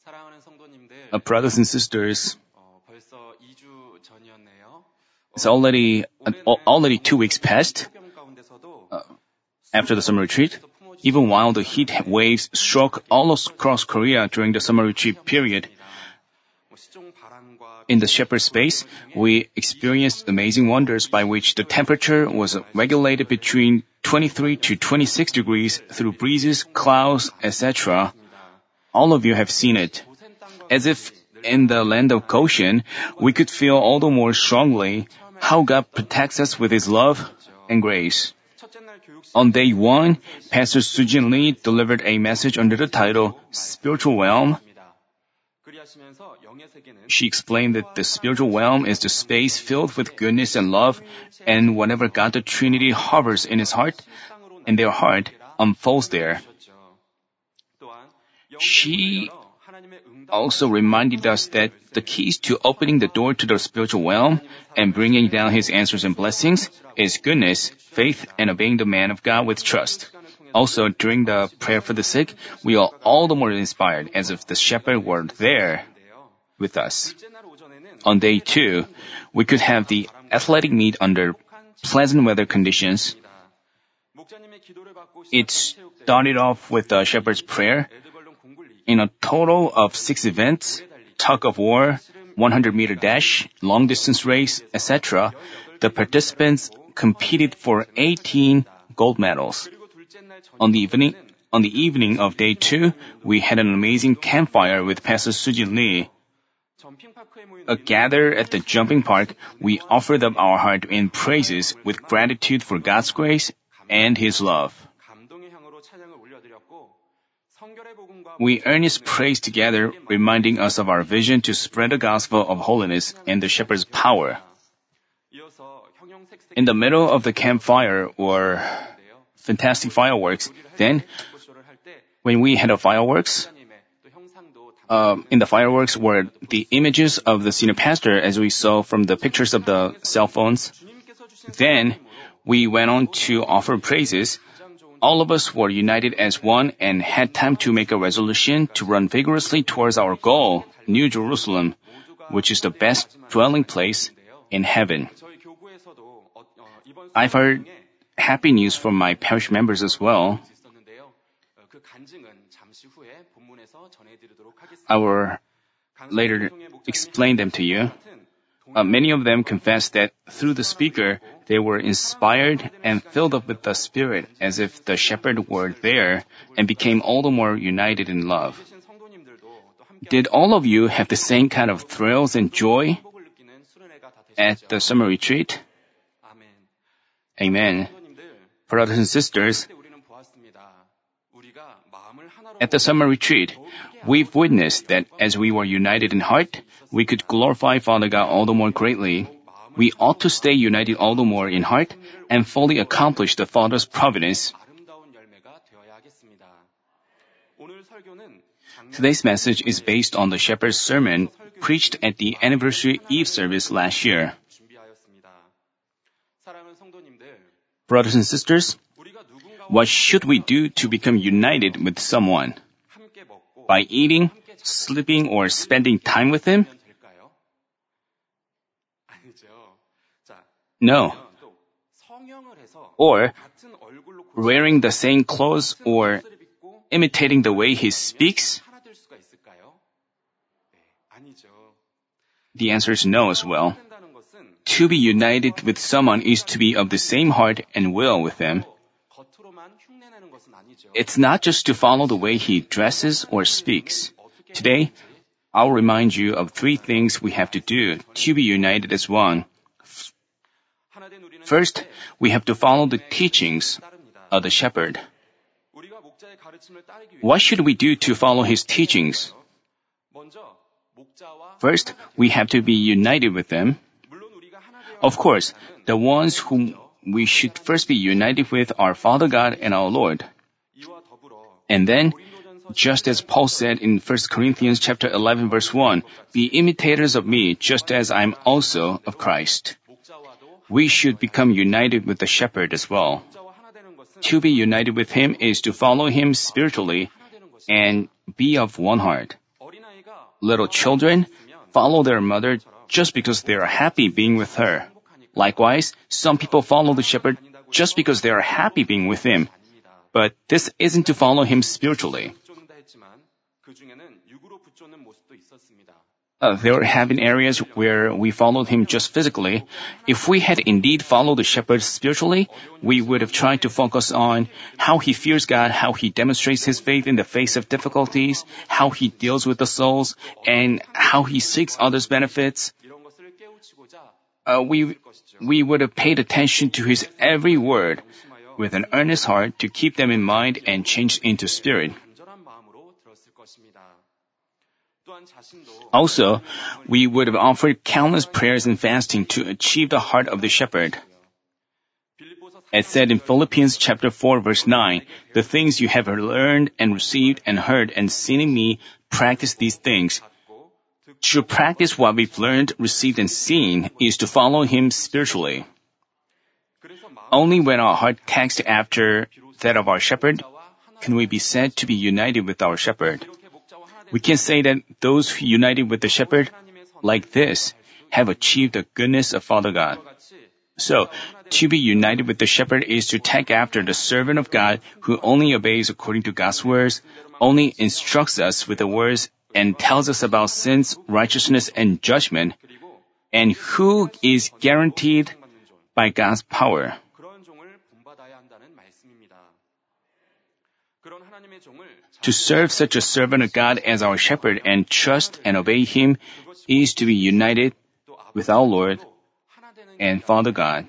Brothers and sisters, it's already 2 weeks past after the summer retreat. Even while the heat waves struck all across Korea during the summer retreat period, in the shepherd space, we experienced amazing wonders by which the temperature was regulated between 23 to 26 degrees through breezes, clouds, etc. All of you have seen it. As if in the land of Goshen, we could feel all the more strongly how God protects us with His love and grace. On day 1, Pastor Sujin Lee delivered a message under the title, Spiritual Realm. She explained that the spiritual realm is the space filled with goodness and love, and whatever God the Trinity harbors in their heart, unfolds there. She also reminded us that the keys to opening the door to the spiritual realm and bringing down His answers and blessings is goodness, faith, and obeying the man of God with trust. Also, during the prayer for the sick, we are all the more inspired as if the shepherd were there with us. On day 2, we could have the athletic meet under pleasant weather conditions. It started off with the shepherd's prayer. In a total of 6 events, tug of war, 100-meter dash, long-distance race, etc., the participants competed for 18 gold medals. On the evening of day 2, we had an amazing campfire with Pastor Sujin Lee. Gathered at the jumping park, we offered up our heart in praises with gratitude for God's grace and His love. We earnestly praise together, reminding us of our vision to spread the gospel of holiness and the shepherd's power. In the middle of the campfire were fantastic fireworks. Then, when we had a fireworks, in the fireworks were the images of the senior pastor as we saw from the pictures of the cell phones. Then, we went on to offer praises. All of us were united as one and had time to make a resolution to run vigorously towards our goal, New Jerusalem, which is the best dwelling place in heaven. I've heard happy news from my parish members as well. I will later explain them to you. Many of them confessed that through the speaker, they were inspired and filled up with the Spirit as if the shepherd were there and became all the more united in love. Did all of you have the same kind of thrills and joy at the summer retreat? Amen. Brothers and sisters, at the summer retreat, we've witnessed that as we were united in heart, we could glorify Father God all the more greatly. We ought to stay united all the more in heart and fully accomplish the Father's providence. Today's message is based on the shepherd's sermon preached at the anniversary Eve service last year. Brothers and sisters, what should we do to become united with someone? By eating, sleeping, or spending time with him? No. Or wearing the same clothes or imitating the way he speaks? The answer is no as well. To be united with someone is to be of the same heart and will with them. It's not just to follow the way he dresses or speaks. Today, I'll remind you of 3 things we have to do to be united as one. First, we have to follow the teachings of the shepherd. What should we do to follow his teachings? First, we have to be united with them. Of course, the ones whom we should first be united with are Father God and our Lord. And then, just as Paul said in 1 Corinthians chapter 11 verse 1, be imitators of me just as I am also of Christ. We should become united with the shepherd as well. To be united with him is to follow him spiritually and be of one heart. little children follow their mother just because they are happy being with her. Likewise, some people follow the shepherd just because they are happy being with him. But this isn't to follow him spiritually. There have been areas where we followed him just physically. If we had indeed followed the shepherd spiritually, we would have tried to focus on how he fears God, how he demonstrates his faith in the face of difficulties, how he deals with the souls, and how he seeks others' benefits. We would have paid attention to his every word with an earnest heart to keep them in mind and change into spirit. Also, we would have offered countless prayers and fasting to achieve the heart of the shepherd. As said in Philippians chapter 4 verse 9, the things you have learned and received and heard and seen in me, practice these things. To practice what we've learned, received, and seen is to follow him spiritually. Only when our heart tags after that of our shepherd can we be said to be united with our shepherd. We can say that those who united with the shepherd, like this, have achieved the goodness of Father God. So, to be united with the shepherd is to tag after the servant of God who only obeys according to God's words, only instructs us with the words, and tells us about sins, righteousness, and judgment, and who is guaranteed by God's power. To serve such a servant of God as our shepherd and trust and obey him is to be united with our Lord and Father God.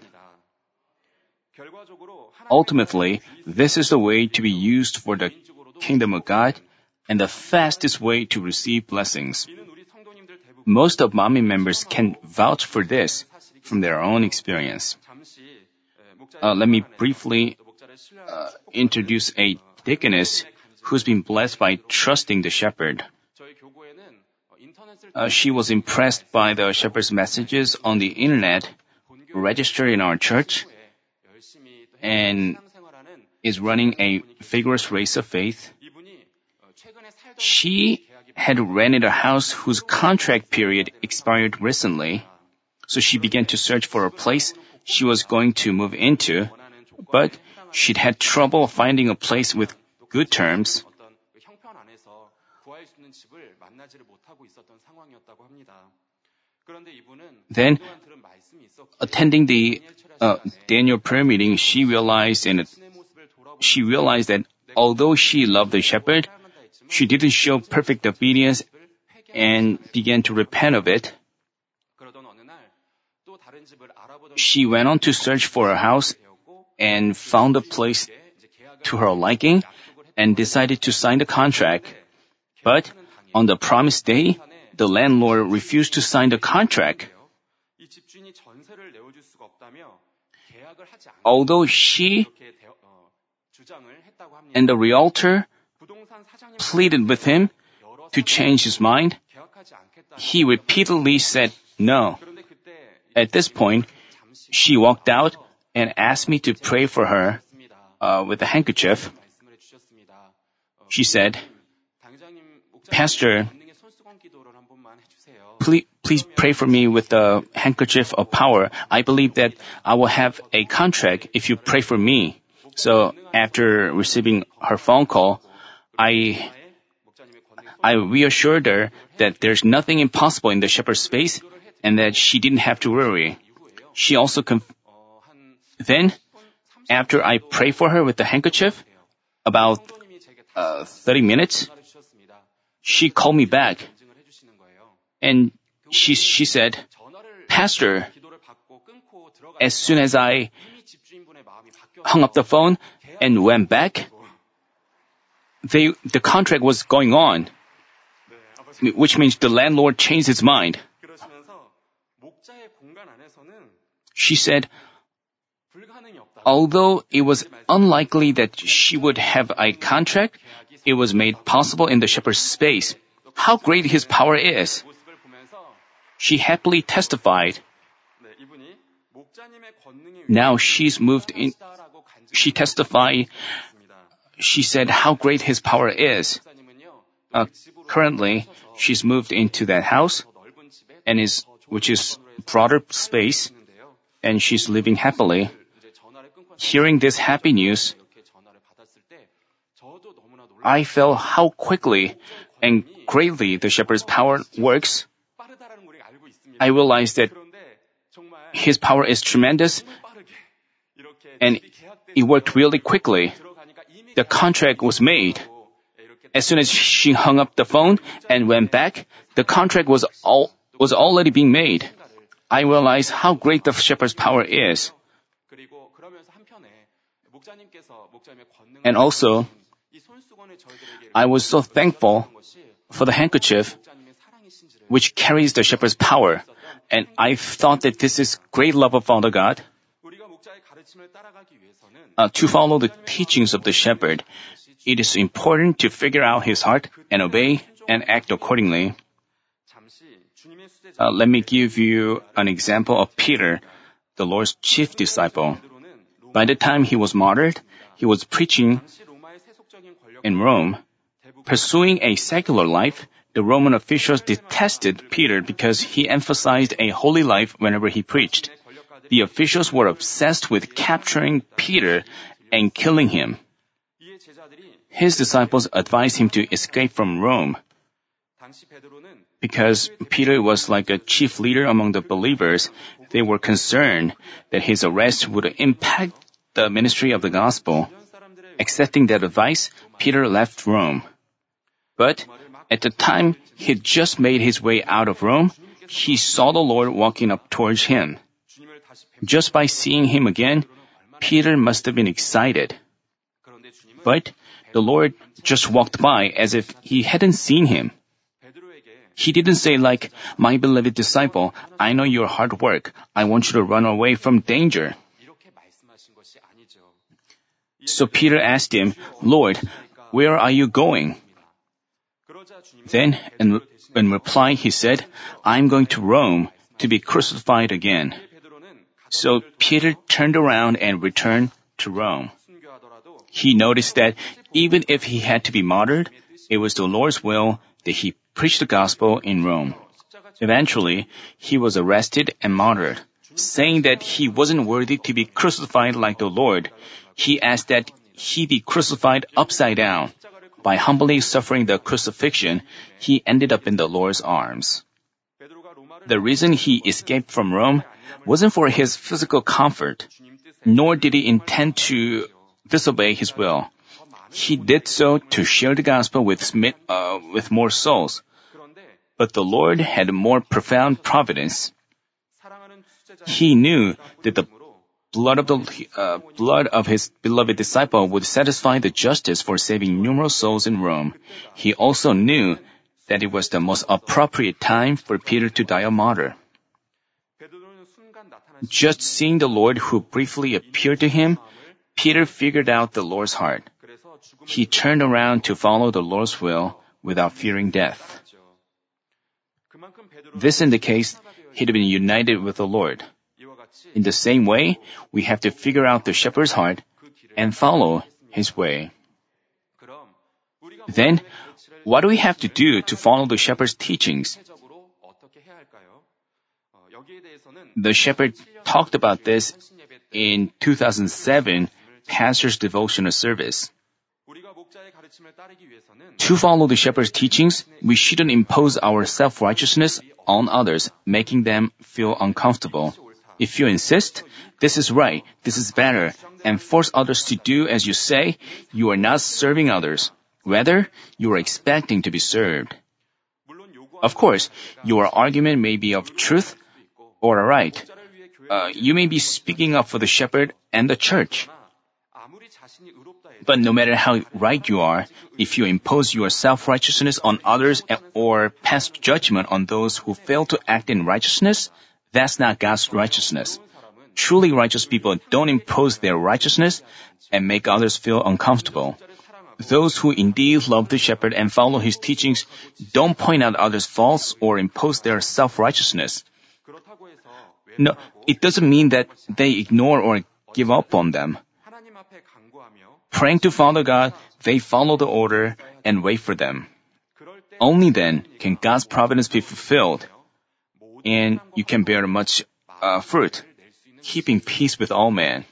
Ultimately, this is the way to be used for the kingdom of God and the fastest way to receive blessings. Most of Manmin members can vouch for this from their own experience. Let me briefly introduce a deaconess who's been blessed by trusting the shepherd. She was impressed by the shepherd's messages on the internet, registered in our church, and is running a vigorous race of faith. She had rented a house whose contract period expired recently, so she began to search for a place she was going to move into, but she'd had trouble finding a place with good terms. Then, attending the Daniel prayer meeting, she realized that although she loved the shepherd, she didn't show perfect obedience and began to repent of it. She went on to search for a house and found a place to her liking and decided to sign the contract. But on the promised day, the landlord refused to sign the contract. Although she and the realtor pleaded with him to change his mind, he repeatedly said no. At this point, she walked out and asked me to pray for her with a handkerchief. She said, "Pastor, please pray for me with the handkerchief of power. I believe that I will have a contract if you pray for me." So after receiving her phone call, I reassured her that there's nothing impossible in the shepherd's space and that she didn't have to worry. She also Then, after I prayed for her with the handkerchief, about 30 minutes, she called me back. And she said, "Pastor, as soon as I hung up the phone and went back, the contract was going on, which means the landlord changed his mind." She said, although it was unlikely that she would have a contract, it was made possible in the shepherd's space. How great his power is! She happily testified. Now she's moved in. She testified. She said how great his power is. Currently, she's moved into that house which is broader space, and she's living happily. Hearing this happy news, I felt how quickly and greatly the shepherd's power works. I realized that his power is tremendous, and it worked really quickly. The contract was made. As soon as she hung up the phone and went back, the contract was already being made. I realized how great the shepherd's power is. And also, I was so thankful for the handkerchief which carries the shepherd's power, and I thought that this is great love of Father God. To follow the teachings of the shepherd, it is important to figure out his heart and obey and act accordingly. Let me give you an example of Peter, the Lord's chief disciple. By the time he was martyred, he was preaching in Rome. Pursuing a secular life, the Roman officials detested Peter because he emphasized a holy life whenever he preached. The officials were obsessed with capturing Peter and killing him. His disciples advised him to escape from Rome. Because Peter was like a chief leader among the believers, they were concerned that his arrest would impact the ministry of the gospel. Accepting that advice, Peter left Rome. But at the time he just made his way out of Rome, he saw the Lord walking up towards him. Just by seeing him again, Peter must have been excited. But the Lord just walked by as if he hadn't seen him. He didn't say like, "My beloved disciple, I know your hard work. I want you to run away from danger." So Peter asked him, "Lord, where are you going?" Then, in reply, he said, "I'm going to Rome to be crucified again." So Peter turned around and returned to Rome. He noticed that even if he had to be martyred, it was the Lord's will that he preached the gospel in Rome. Eventually, he was arrested and martyred. Saying that he wasn't worthy to be crucified like the Lord, he asked that he be crucified upside down. By humbly suffering the crucifixion, he ended up in the Lord's arms. The reason he escaped from Rome wasn't for his physical comfort, nor did he intend to disobey his will. He did so to share the gospel with more souls. But the Lord had a more profound providence. He knew that the blood of his beloved disciple would satisfy the justice for saving numerous souls in Rome. He also knew that it was the most appropriate time for Peter to die a martyr. Just seeing the Lord who briefly appeared to him, Peter figured out the Lord's heart. He turned around to follow the Lord's will without fearing death. This indicates he'd been united with the Lord. In the same way, we have to figure out the shepherd's heart and follow his way. Then, what do we have to do to follow the shepherd's teachings? The shepherd talked about this in 2007 Pastor's Devotional Service. To follow the shepherd's teachings, we shouldn't impose our self-righteousness on others, making them feel uncomfortable. If you insist, this is right, this is better, and force others to do as you say, you are not serving others. Rather, you are expecting to be served. Of course, your argument may be of truth or right. You may be speaking up for the shepherd and the church. But no matter how right you are, if you impose your self-righteousness on others or pass judgment on those who fail to act in righteousness, that's not God's righteousness. Truly righteous people don't impose their righteousness and make others feel uncomfortable. Those who indeed love the shepherd and follow his teachings don't point out others' faults or impose their self-righteousness. No, it doesn't mean that they ignore or give up on them. Praying to Father God, they follow the order and wait for them. Only then can God's providence be fulfilled, and you can bear much fruit, keeping peace with all men.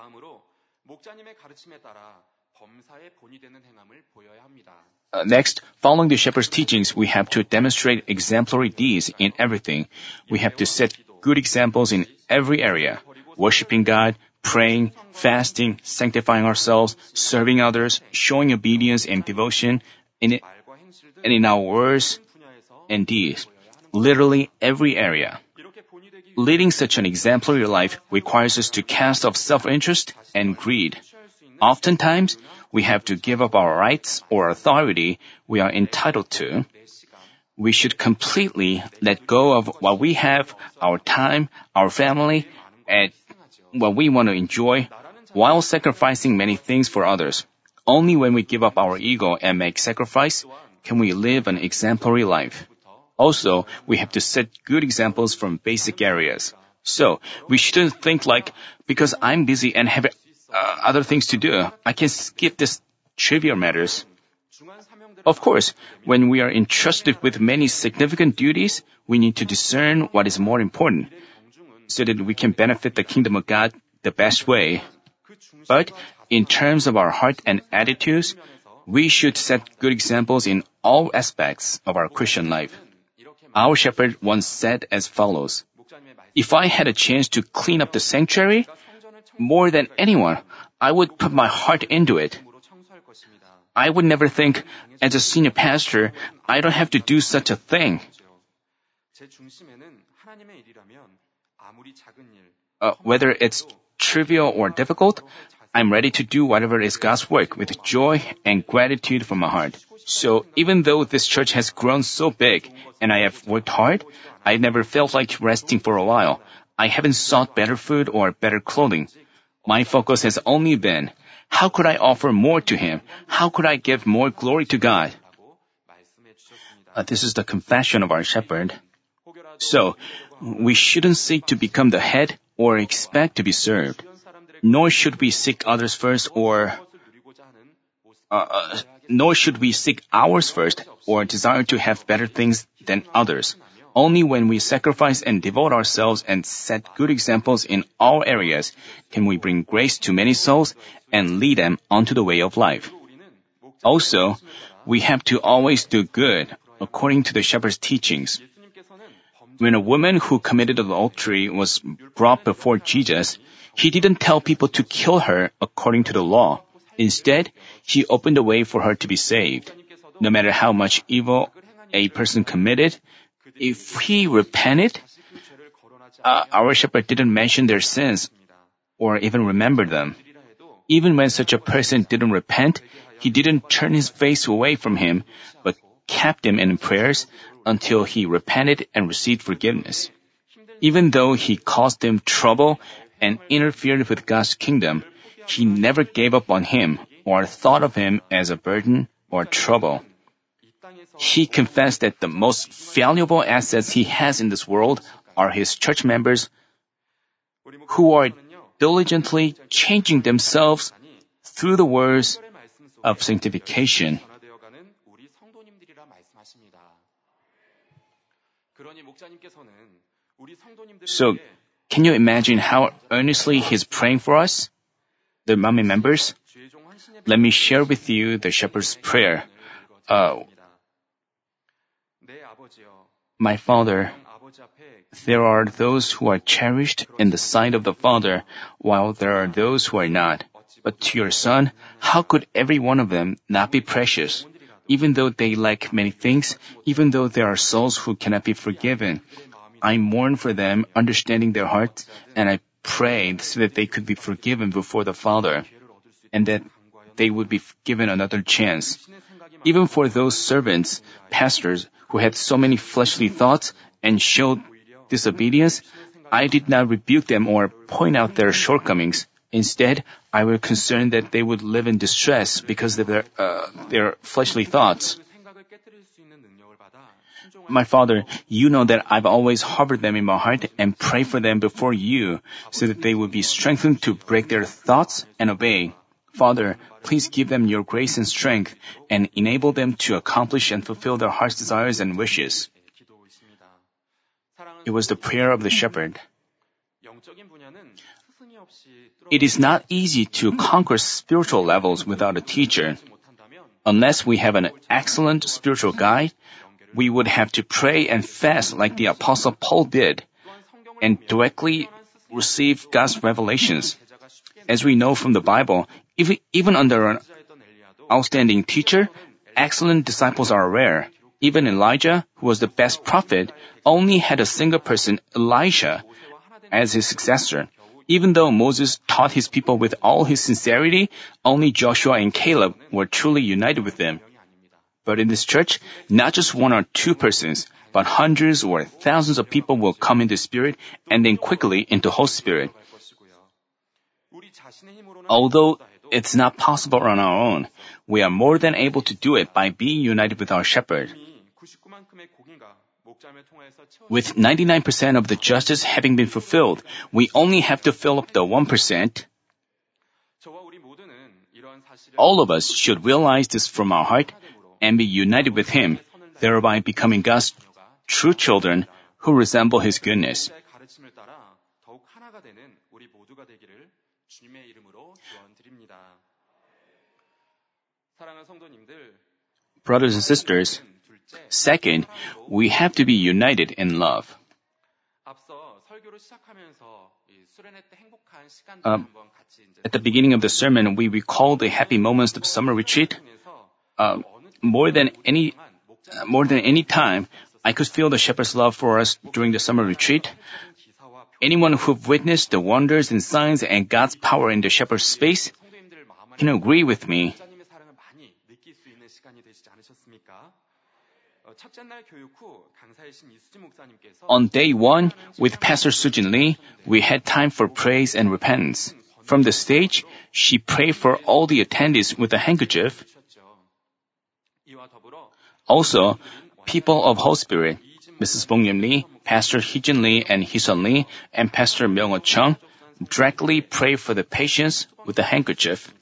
Next, following the shepherd's teachings, we have to demonstrate exemplary deeds in everything. We have to set good examples in every area, worshiping God, praying, fasting, sanctifying ourselves, serving others, showing obedience and devotion in our words and deeds, literally every area. Leading such an exemplary life requires us to cast off self-interest and greed. Oftentimes, we have to give up our rights or authority we are entitled to. We should completely let go of what we have, our time, our family, and what we want to enjoy, while sacrificing many things for others. Only when we give up our ego and make sacrifice can we live an exemplary life. Also, we have to set good examples from basic areas. So, we shouldn't think like, because I'm busy and have other things to do, I can skip these trivial matters. Of course, when we are entrusted with many significant duties, we need to discern what is more important, so that we can benefit the kingdom of God the best way. But in terms of our heart and attitudes, we should set good examples in all aspects of our Christian life. Our shepherd once said as follows, "If I had a chance to clean up the sanctuary, more than anyone, I would put my heart into it. I would never think, as a senior pastor, I don't have to do such a thing." Whether it's trivial or difficult, I'm ready to do whatever is God's work with joy and gratitude from my heart. So even though this church has grown so big and I have worked hard, I never felt like resting for a while. I haven't sought better food or better clothing. My focus has only been, how could I offer more to Him? How could I give more glory to God? This is the confession of our shepherd. So, we shouldn't seek to become the head or expect to be served. Nor should we seek others first nor should we seek ours first or desire to have better things than others. Only when we sacrifice and devote ourselves and set good examples in all areas can we bring grace to many souls and lead them onto the way of life. Also, we have to always do good according to the shepherd's teachings. When a woman who committed adultery was brought before Jesus, He didn't tell people to kill her according to the law. Instead, He opened a way for her to be saved. No matter how much evil a person committed, if he repented, our shepherd didn't mention their sins or even remember them. Even when such a person didn't repent, He didn't turn His face away from him, but kept him in prayers until he repented and received forgiveness. Even though he caused him trouble and interfered with God's kingdom, He never gave up on him or thought of him as a burden or trouble. He confessed that the most valuable assets he has in this world are his church members who are diligently changing themselves through the words of sanctification. So, can you imagine how earnestly he's praying for us, the Manmin members? Let me share with you the shepherd's prayer. My Father, there are those who are cherished in the sight of the Father, while there are those who are not. But to your Son, how could every one of them not be precious? Even though they lack many things, even though there are souls who cannot be forgiven, I mourn for them, understanding their hearts, and I pray so that they could be forgiven before the Father, and that they would be given another chance. Even for those servants, pastors, who had so many fleshly thoughts and showed disobedience, I did not rebuke them or point out their shortcomings. Instead, I was concerned that they would live in distress because of their fleshly thoughts. My Father, you know that I've always harbored them in my heart and pray for them before you, so that they would be strengthened to break their thoughts and obey. Father, please give them your grace and strength and enable them to accomplish and fulfill their heart's desires and wishes. It was the prayer of the shepherd. It is not easy to conquer spiritual levels without a teacher. Unless we have an excellent spiritual guide, we would have to pray and fast like the Apostle Paul did, and directly receive God's revelations. As we know from the Bible, even under an outstanding teacher, excellent disciples are rare. Even Elijah, who was the best prophet, only had a single person, Elisha, as his successor. Even though Moses taught his people with all his sincerity, only Joshua and Caleb were truly united with them. But in this church, not just one or two persons, but hundreds or thousands of people will come into Spirit and then quickly into Holy Spirit. Although it's not possible on our own, we are more than able to do it by being united with our shepherd. With 99% of the justice having been fulfilled, we only have to fill up the 1%. All of us should realize this from our heart and be united with Him, thereby becoming God's true children who resemble His goodness. Brothers and sisters, second, we have to be united in love. At the beginning of the sermon, we recall the happy moments of summer retreat. More than any time, I could feel the shepherd's love for us during the summer retreat. Anyone who've witnessed the wonders and signs and God's power in the shepherd's space can agree with me. On day 1, with Pastor Sujin Lee, we had time for praise and repentance. From the stage, she prayed for all the attendees with a handkerchief. Also, people of Holy Spirit, Mrs. Bongyam Lee, Pastor Hee-jin Lee and Hee-sun Lee, and Pastor Myung-ho Chung directly prayed for the patients with a handkerchief.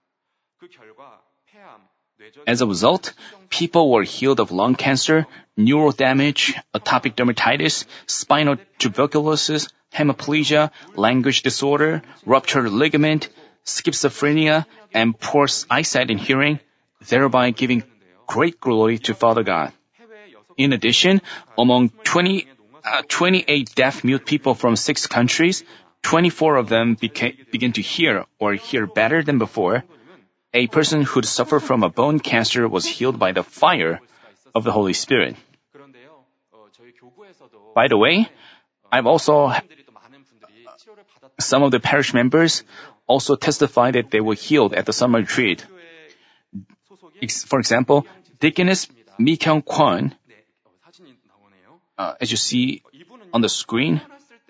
As a result, people were healed of lung cancer, neural damage, atopic dermatitis, spinal tuberculosis, hemiplegia, language disorder, ruptured ligament, schizophrenia, and poor eyesight and hearing, thereby giving great glory to Father God. In addition, among 28 deaf-mute people from 6 countries, 24 of them began to hear or hear better than before. A person who'd suffered from a bone cancer was healed by the fire of the Holy Spirit. By the way, some of the parish members also testified that they were healed at the summer retreat. For example, Deaconess Mi Kyung Kwon, as you see on the screen,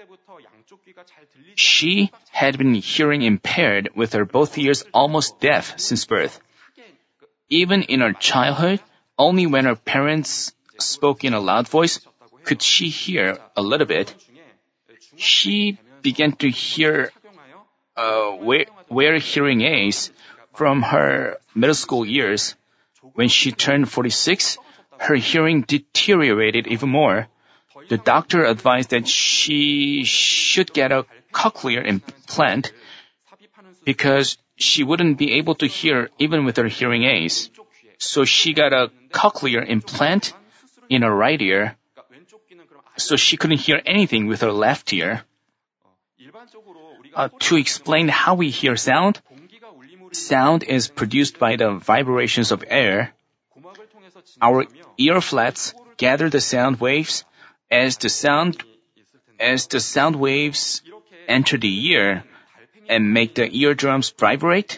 she had been hearing impaired with her both ears almost deaf since birth. Even in her childhood, only when her parents spoke in a loud voice could she hear a little bit. She began to wear hearing aids from her middle school years. When she turned 46, her hearing deteriorated even more. The doctor advised that she should get a cochlear implant because she wouldn't be able to hear even with her hearing aids. So she got a cochlear implant in her right ear, so she couldn't hear anything with her left ear. To explain how we hear sound is produced by the vibrations of air. Our ear flaps gather the sound waves. As the sound waves enter the ear and make the eardrums vibrate,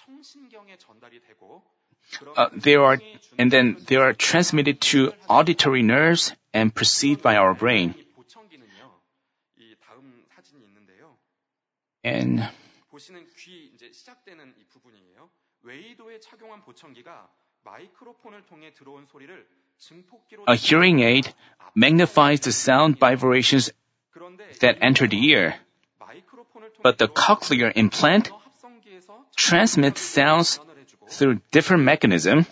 they are transmitted to auditory nerves and perceived by our brain. And a hearing aid magnifies the sound vibrations that enter the ear. But the cochlear implant transmit sounds through different mechanism.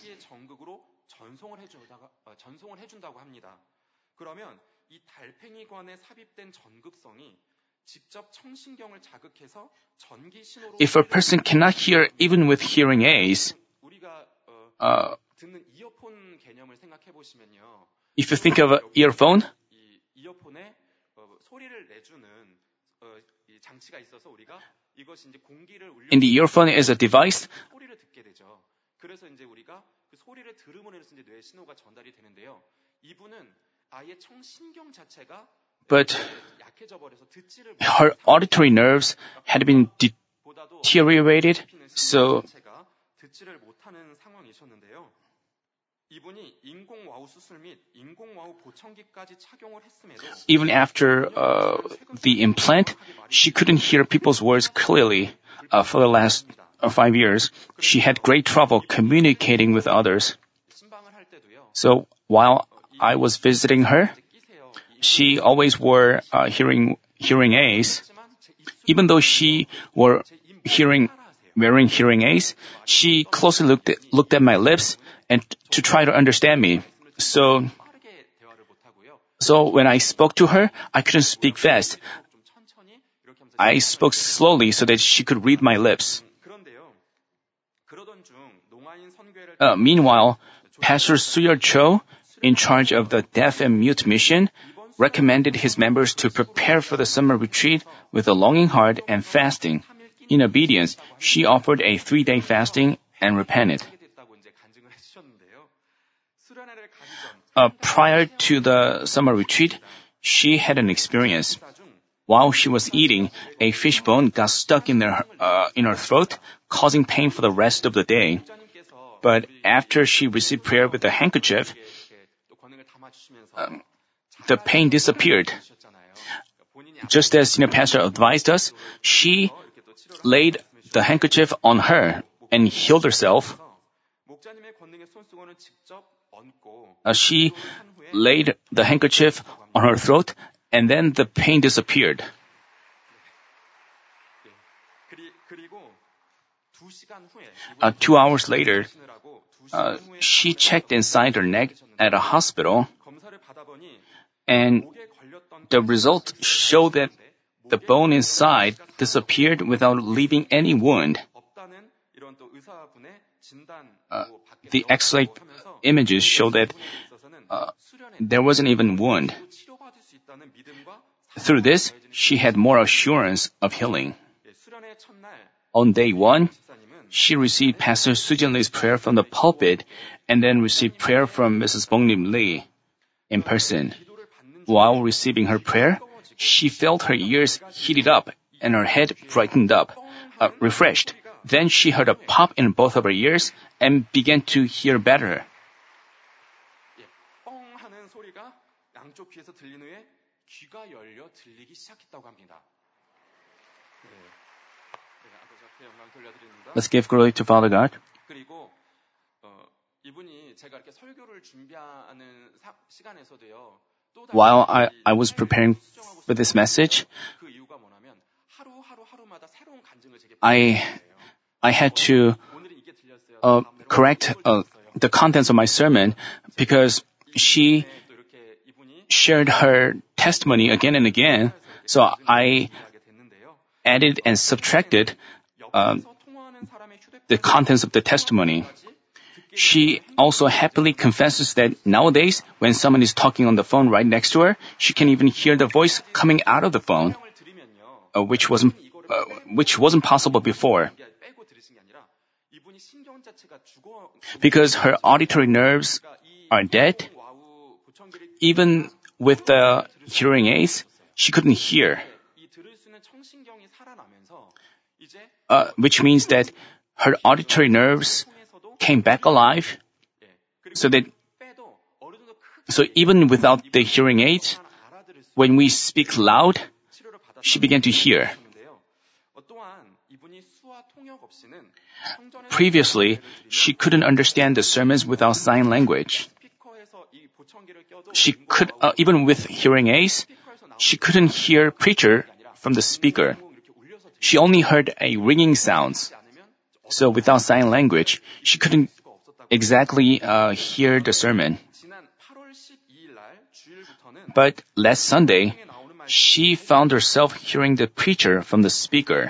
전송을 해준다고 합니다. 그러면 이 달팽이관에 삽입된 전극성이 직접 청신경을 자극해서 전기 신호로 If a person cannot hear even with hearing aids, 우리가 듣는 이어폰 개념을 생각해 보시면요. if you think of an earphone, 이 이어폰에 소리를 내주는 이 장치가 있어서 우리가 이것이 이제 공기를 울려 in the earphone is a device. 소리를 듣게 되죠. 그래서 이제 우리가 그 소리를 들음으로 해서 이제 뇌 신호가 전달이 되는데요. 이분은 아예 청신경 자체가 But 약해져 버려서 듣지를 her auditory nerves had been deteriorated, so 자체가 듣지를 못하는 상황이셨는데요. 이분이 인공와우 수술 및 인공와우 보청기까지 착용을 했음에도 even after the implant, she couldn't hear people's words clearly. For the last 5 years, she had great trouble communicating with others. 신방을 할 때도요. So while I was visiting her, she always wore hearing aids. Even though she were wearing hearing aids, she closely looked at my lips and to try to understand me. So when I spoke to her, I couldn't speak fast. I spoke slowly so that she could read my lips. Meanwhile, Pastor Suyar Cho, in charge of the deaf and mute mission, recommended his members to prepare for the summer retreat with a longing heart and fasting. In obedience, she offered a 3-day fasting and repented. Prior to the summer retreat, she had an experience. While she was eating, a fish bone got stuck in her throat, causing pain for the rest of the day. But after she received prayer with a handkerchief, the pain disappeared. Just as senior pastor advised us, she laid the handkerchief on her and healed herself. She laid the handkerchief on her throat and then the pain disappeared. 2 hours later, she checked inside her neck at a hospital, and the result showed that the bone inside disappeared without leaving any wound. The X-ray images show that there wasn't even wound. Through this, she had more assurance of healing. On day 1, she received Pastor Sujin Lee's prayer from the pulpit and then received prayer from Mrs. Bongnim Lee in person. While receiving her prayer, she felt her ears heated up and her head brightened up, refreshed. Then she heard a pop in both of her ears and began to hear better. Let's give glory to Father God. While I was preparing for this message, I had to correct the contents of my sermon because she shared her testimony again and again. So I added and subtracted the contents of the testimony. She also happily confesses that nowadays, when someone is talking on the phone right next to her, she can even hear the voice coming out of the phone, which wasn't possible before. Because her auditory nerves are dead, even with the hearing aids, she couldn't hear. Which means that her auditory nerves came back alive, so even without the hearing aids, when we speak loud, she began to hear. Previously, she couldn't understand the sermons without sign language. She could, even with hearing aids, she couldn't hear preacher from the speaker. She only heard a ringing sounds. So without sign language, she couldn't exactly hear the sermon. 지난 8월 12일 날 주일부터는 But last Sunday, she found herself hearing the preacher from the speaker.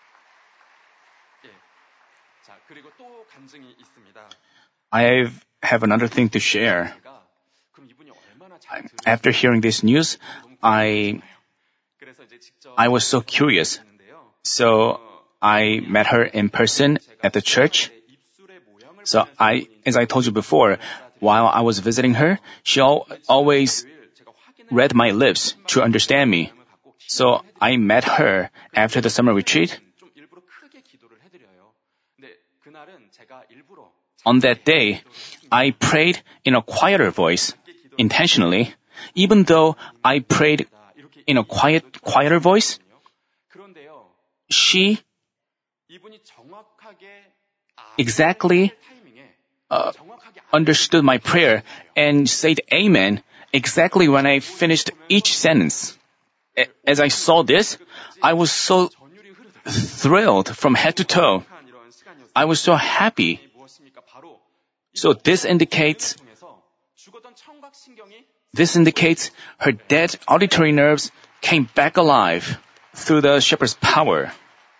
예. 자, 그리고 또 간증이 있습니다. I have another thing to share. 제가 그럼 이분이 얼마나 잘 After hearing this news, I 그래서 이제 직접 was so curious. 했는데요. So I met her in person at the church. 입술의 모양을 So as I told you before, while I was visiting her, she always 제가 확인을 read my lips to understand me. So I met her after the summer retreat. 좀 일부러 크게 기도를 해드려요. 근데 그날은 제가 일부러 On that day, I prayed in a quieter voice, intentionally, even though I prayed in a quieter voice. 그런데요. She 이분이 정확하게 exactly 타이밍에 정확하게 understood my prayer and said amen exactly when I finished each sentence. As I saw this, I was so 전율이 흐르더라고요. thrilled from head to toe. 이런 시간이었어요. I was so happy. 무엇입니까? 바로 So this indicates 통해서 죽었던 청각 신경이 her dead auditory nerves came back alive through the shepherd's power.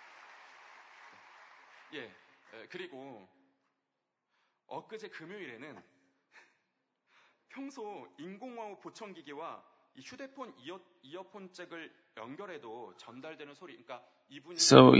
예. 그리고 엊그제 금요일에는 평소 인공호흡 보청기기와 이 휴대폰 이어폰 잭을 연결해도 전달되는 소리, 그러니까 이분이 So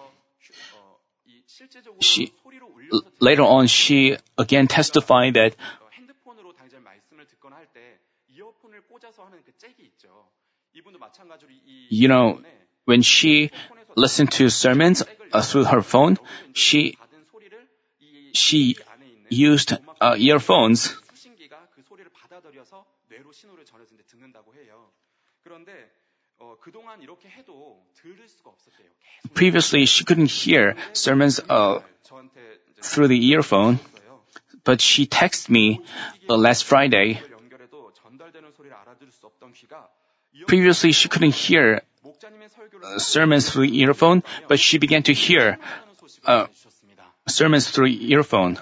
이 실제적으로 she- 소리로 울려서 later on, she again testified that 핸드폰으로 당장 말씀을 듣거나 할 때 이어폰을 꽂아서 하는 그 잭이 있죠. 이분도 마찬가지로 you know, when she listened to sermons through her phone, she 받은 소리를 she 안에 있는 used earphones. 수신기가 그 소리를 받아들여서 뇌로 신호를 전해서 이제 듣는다고 해요. 그런데 그동안 이렇게 해도 들을 수가 없었대요. 계속 Previously, she couldn't hear sermons 저한테 이제 through the earphone, 했어요. but she texted me last Friday. 연결해도 전달되는 소리를 알아들을 수 없던 귀가 Previously, she couldn't hear 목자님의 설교를 sermons through earphone, but she began to hear 하는 소식을 주셨습니다. sermons through earphone.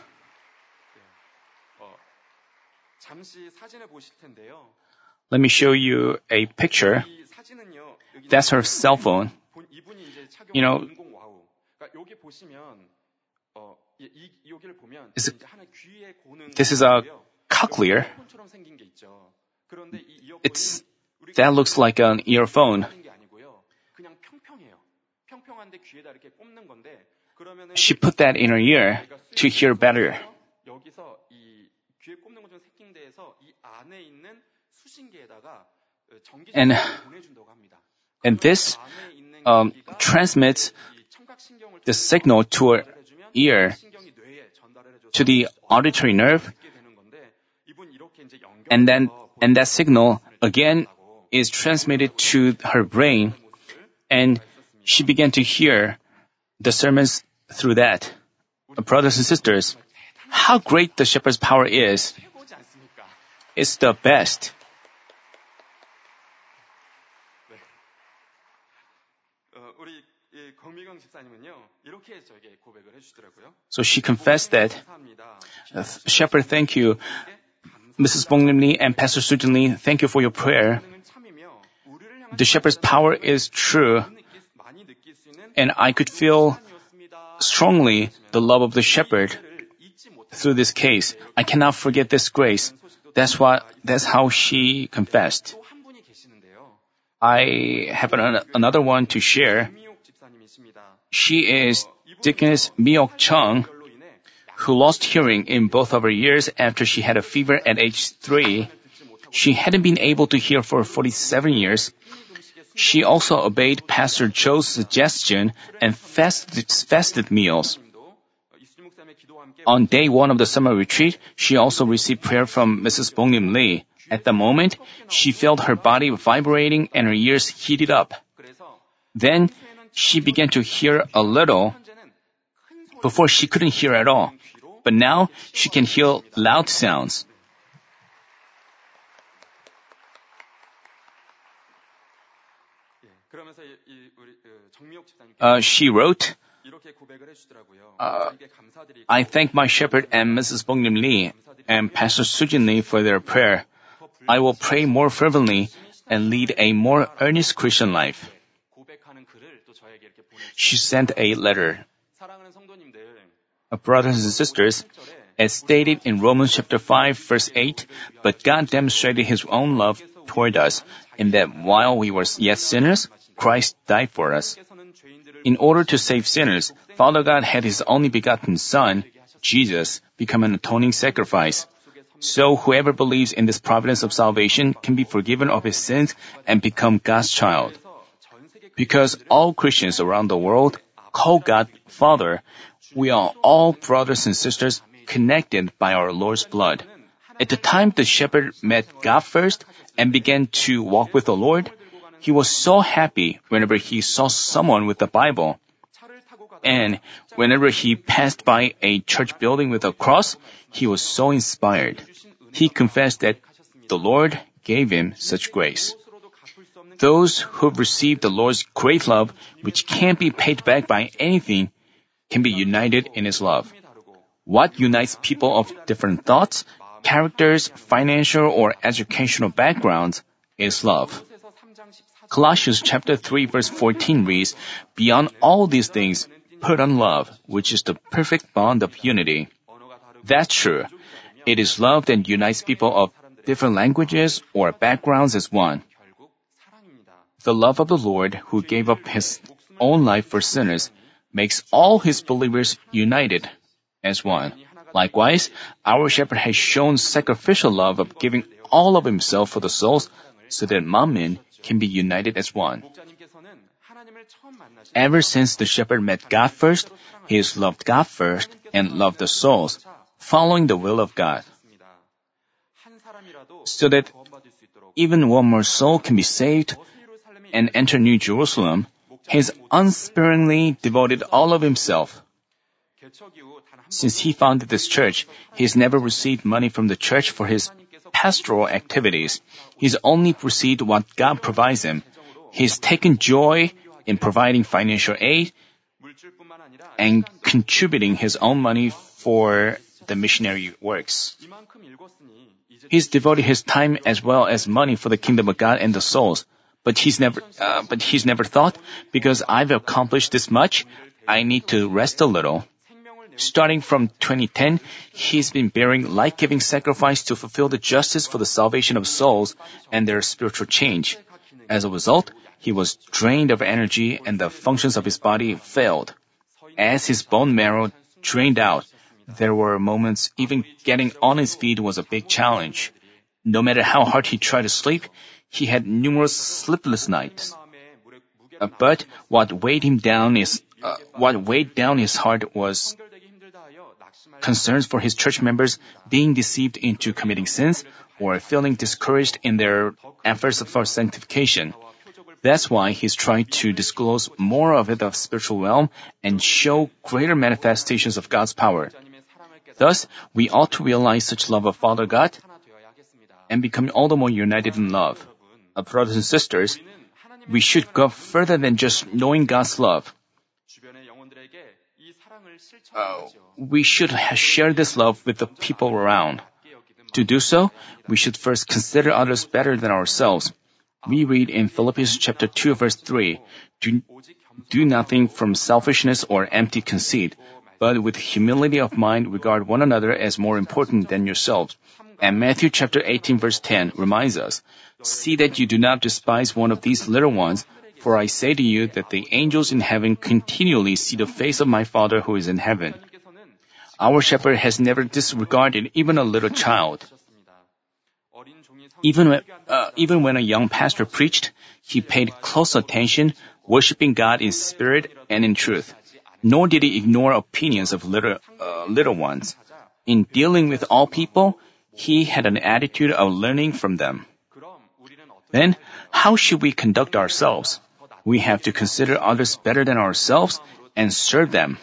잠시 사진을 보실 텐데요. Let me show you a picture. 이 사진은요. 여기 That's her cell phone. 이분이 이제 You know, 착용한 인공 와우. 그러니까 여기 보시면 여기를 보면 Is 이제 하나 귀에 고는 This is a 거고요. cochlear. 이어폰처럼 생긴 게 있죠. 그런데 이 이어폰이 It's that looks like an earphone. 하는 게 아니고요. 그냥 평평해요. 평평한데 귀에다 이렇게 꼽는 건데 그러면은 She put that in her ear to hear better. 여기서 이 귀에 꼽는 것 중 생긴 데에서 이 안에 있는 수신기에다가 전기 And- 신호를 보내준다고 합니다. And this 안에 있는 기기가 transmits 이 청각신경을 the signal to her 전달해주면 ear 신경이 뇌에 전달해줘서 to the auditory nerve, 듣게 되는 건데 이분 이렇게 이제 and then 연결해서 and that signal again is transmitted to her brain, and she began to hear the sermons through that. Brothers and sisters, how great the shepherd's power is. 최고지 않습니까? It's the best. 우리 이 권미경 집사님은요 이렇게 저에게 고백을 해주시더라고요. So she confessed that, 감사합니다. Shepherd, thank you. Mrs. Bonglim Lee and Pastor Sujin Lee, thank you for your prayer. 하나님은 참이며 우리를 향한 The shepherd's power is true, 많이 느낄 수 있는 and I could feel 하나님이었습니다. strongly the love of the shepherd 잊지 못해 through this case. I cannot forget this grace. That's how she confessed. 또한 분이 계시는데요. I have another one to share. 미옥 집사님이십니다. She is Deaconess Miok Chung, 별로 인해 who lost hearing in both of her ears after she had a fever at age 3. She hadn't been able to hear for 47 years. She also obeyed Pastor Joe's suggestion and fasted meals. 이수지 목사님의 기도와 함께 On day 1 of the summer retreat, she also received prayer from Mrs. Bonglim Lee. At the moment, she felt her body vibrating and her ears heated up. 그래서 Then, she began to hear a little. 현재는 큰 소리 Before, she couldn't hear at all. 귀로 But now, she can hear loud sounds. 그러면서 우리 정미옥 집사님께 She wrote, 이렇게 고백을 해주더라고요. 저에게 감사드리고 I thank my shepherd and Mrs. Bongnam Lee and Pastor Sujin Lee for their prayer. I will pray more fervently and lead a more earnest Christian life. 고백하는 글을 또 저에게 이렇게 보내주셨어요. She sent a letter. 사랑하는 성도님들, Brothers and sisters, as stated in Romans chapter 5, verse 8, but God demonstrated his own love toward us, in that while we were yet sinners, Christ died for us. In order to save sinners, Father God had his only begotten Son, Jesus, become an atoning sacrifice. So whoever believes in this providence of salvation can be forgiven of his sins and become God's child. Because all Christians around the world call God Father, we are all brothers and sisters connected by our Lord's blood. At the time the shepherd met God first and began to walk with the Lord, he was so happy whenever he saw someone with the Bible. And whenever he passed by a church building with a cross, he was so inspired. He confessed that the Lord gave him such grace. Those who received the Lord's great love, which can't be paid back by anything, can be united in his love. What unites people of different thoughts, characters, financial or educational backgrounds is love. Colossians chapter 3 verse 14 reads, Beyond all these things, put on love, which is the perfect bond of unity. That's true. It is love that unites people of different languages or backgrounds as one. The love of the Lord, who gave up his own life for sinners, makes all his believers united as one. Likewise, our shepherd has shown sacrificial love of giving all of himself for the souls so that manmin can be united as one. Ever since the shepherd met God first, he has loved God first and loved the souls, following the will of God. So that even one more soul can be saved and enter New Jerusalem, he has unsparingly devoted all of himself. Since he founded this church, he has never received money from the church for his pastoral activities. He's only received what God provides him. He's taken joy in providing financial aid and contributing his own money for the missionary works. He's devoted his time as well as money for the kingdom of God and the souls. But he's never thought, because I've accomplished this much, I need to rest a little. Starting from 2010, he's been bearing life-giving sacrifice to fulfill the justice for the salvation of souls and their spiritual change. As a result, he was drained of energy and the functions of his body failed. As his bone marrow drained out, there were moments even getting on his feet was a big challenge. No matter how hard he tried to sleep, he had numerous sleepless nights. But what weighed down his heart was concerns for his church members being deceived into committing sins or feeling discouraged in their efforts for sanctification. That's why he's trying to disclose more of the spiritual realm and show greater manifestations of God's power. Thus, we ought to realize such love of Father God and become all the more united in love. Brothers and sisters, we should go further than just knowing God's love. We should share this love with the people around. To do so, we should first consider others better than ourselves. We read in Philippians chapter 2 verse 3, Do nothing from selfishness or empty conceit, but with humility of mind regard one another as more important than yourselves. And Matthew chapter 18 verse 10 reminds us, See that you do not despise one of these little ones, for I say to you that the angels in heaven continually see the face of my Father who is in heaven. Our shepherd has never disregarded even a little child. Even when a young pastor preached, he paid close attention, worshiping God in spirit and in truth. Nor did he ignore opinions of little ones. In dealing with all people, he had an attitude of learning from them. Then, how should we conduct ourselves? We have to consider others better than ourselves and serve them.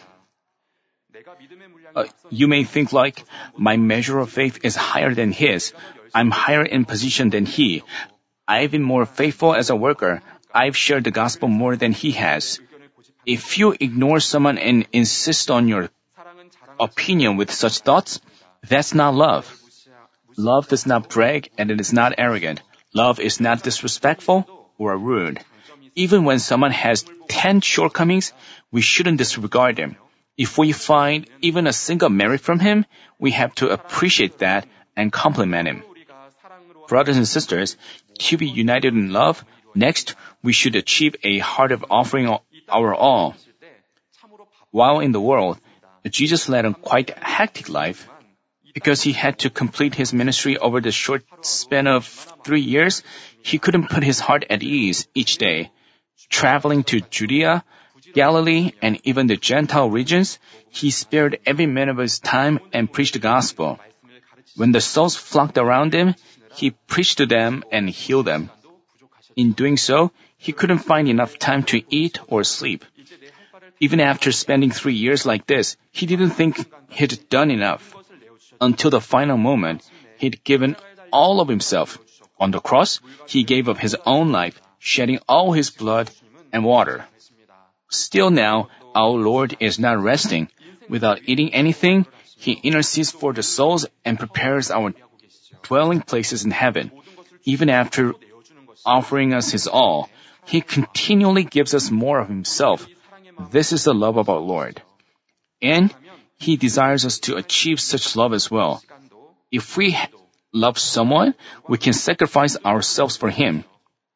You may think like, my measure of faith is higher than his. I'm higher in position than he. I've been more faithful as a worker. I've shared the gospel more than he has. If you ignore someone and insist on your opinion with such thoughts, that's not love. Love does not brag and it is not arrogant. Love is not disrespectful or rude. Even when someone has 10 shortcomings, we shouldn't disregard them. If we find even a single merit from him, we have to appreciate that and compliment him. Brothers and sisters, to be united in love, next, we should achieve a heart of offering our all. While in the world, Jesus led a quite hectic life. Because he had to complete his ministry over the short span of 3 years, he couldn't put his heart at ease each day. Traveling to Judea, Galilee, and even the Gentile regions, he spared every minute of his time and preached the gospel. When the souls flocked around him, he preached to them and healed them. In doing so, he couldn't find enough time to eat or sleep. Even after spending 3 years like this, he didn't think he'd done enough. Until the final moment, he'd given all of himself. On the cross, he gave up his own life, shedding all his blood and water. Still now, our Lord is not resting. Without eating anything, he intercedes for the souls and prepares our dwelling places in heaven. Even after offering us his all, he continually gives us more of himself. This is the love of our Lord. And he desires us to achieve such love as well. If we love someone, we can sacrifice ourselves for him.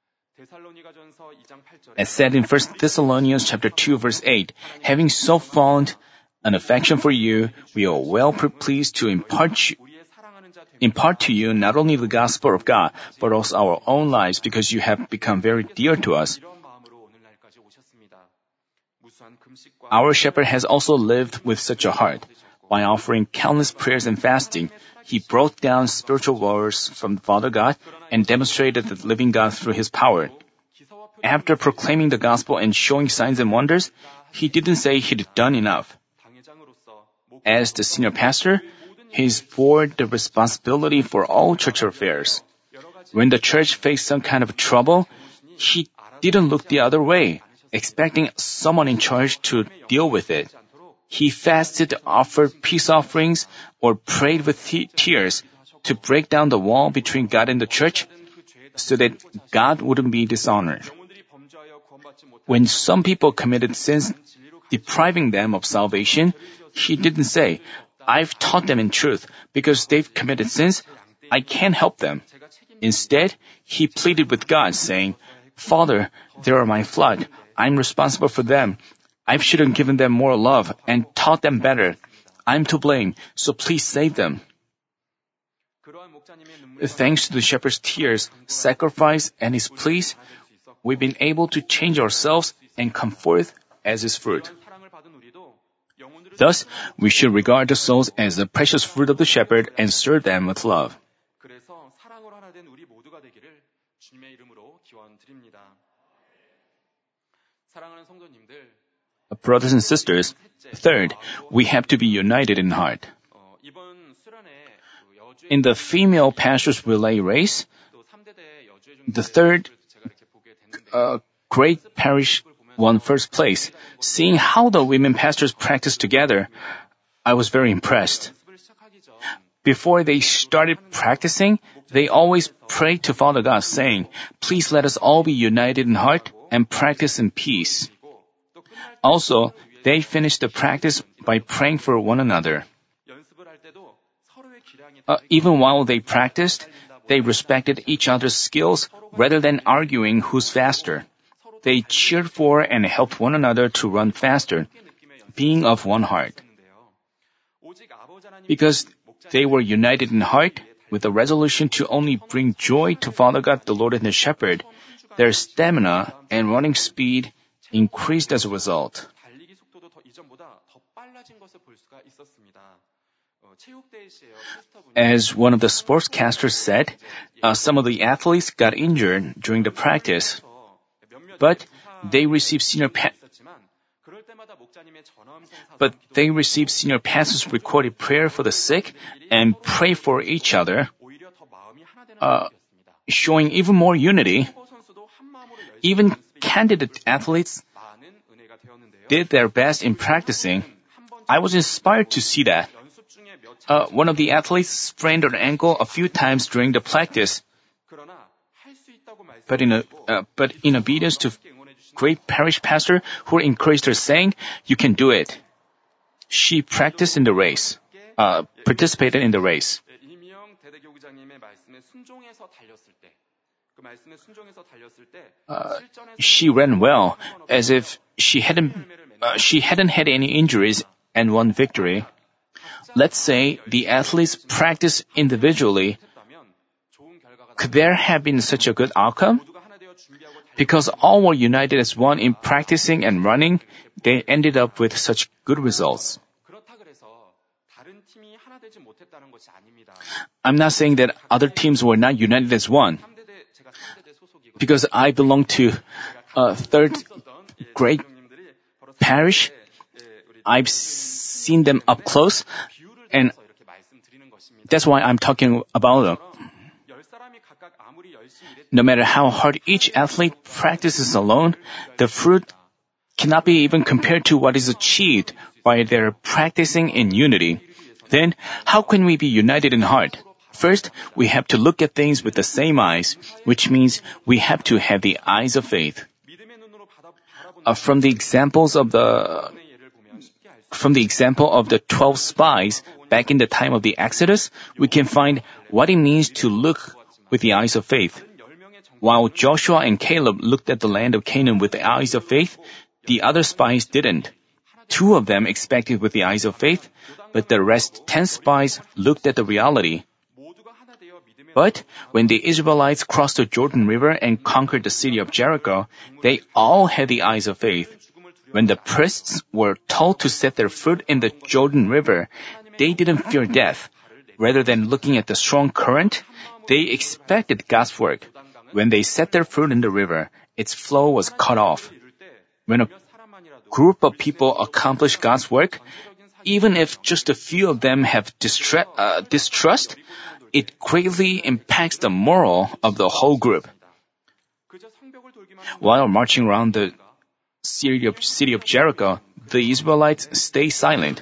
As said in 1 Thessalonians chapter 2 verse 8, having so found an affection for you, we are well pleased to impart to you not only the gospel of God, but also our own lives because you have become very dear to us. Our shepherd has also lived with such a heart. By offering countless prayers and fasting, he brought down spiritual words from Father God and demonstrated the living God through his power. After proclaiming the gospel and showing signs and wonders, he didn't say he'd done enough. As the senior pastor, he's bore the responsibility for all church affairs. When the church faced some kind of trouble, he didn't look the other way, expecting someone in charge to deal with it. He fasted, offered peace offerings, or prayed with tears to break down the wall between God and the church so that God wouldn't be dishonored. When some people committed sins, depriving them of salvation, he didn't say, I've taught them in truth. Because they've committed sins, I can't help them. Instead, he pleaded with God, saying, Father, they are my flock. I'm responsible for them. I should have given them more love and taught them better. I'm to blame, so please save them. Thanks to the shepherd's tears, sacrifice, and his pleas, we've been able to change ourselves and come forth as his fruit. Thus, we should regard the souls as the precious fruit of the shepherd and serve them with love. Brothers and sisters, third, we have to be united in heart. In the female pastors' relay race, the third great parish won first place. Seeing how the women pastors practiced together, I was very impressed. Before they started practicing, they always prayed to Father God, saying, Please let us all be united in heart and practice in peace. Also, they finished the practice by praying for one another. Even while they practiced, they respected each other's skills rather than arguing who's faster. They cheered for and helped one another to run faster, being of one heart. Because they were united in heart, with a resolution to only bring joy to Father God, the Lord and the Shepherd, their stamina and running speed increased as a result. As one of the sportscasters said, some of the athletes got injured during the practice, but they received senior pastors' recorded prayer for the sick and pray for each other, showing even more unity. Even candidate athletes did their best in practicing, I was inspired to see that. One of the athletes sprained her ankle a few times during the practice. But in obedience to great parish pastor who encouraged her saying, "You can do it," she participated in the race. She ran well, as if she hadn't had any injuries and won victory. Let's say the athletes practiced individually. Could there have been such a good outcome? Because all were united as one in practicing and running, they ended up with such good results. I'm not saying that other teams were not united as one. Because I belong to a third grade parish, I've seen them up close, and that's why I'm talking about them. No matter how hard each athlete practices alone, the fruit cannot be even compared to what is achieved by their practicing in unity. Then, how can we be united in heart? First, we have to look at things with the same eyes, which means we have to have the eyes of faith. From the example of the 12 spies back in the time of the Exodus, we can find what it means to look with the eyes of faith. While Joshua and Caleb looked at the land of Canaan with the eyes of faith, the other spies didn't. 2 of them expected with the eyes of faith, but the rest 10 spies looked at the reality. But when the Israelites crossed the Jordan River and conquered the city of Jericho, they all had the eyes of faith. When the priests were told to set their foot in the Jordan River, they didn't fear death. Rather than looking at the strong current, they expected God's work. When they set their foot in the river, its flow was cut off. When a group of people accomplish God's work, even if just a few of them have distrust, it greatly impacts the moral of the whole group. While marching around the city of Jericho, the Israelites stayed silent.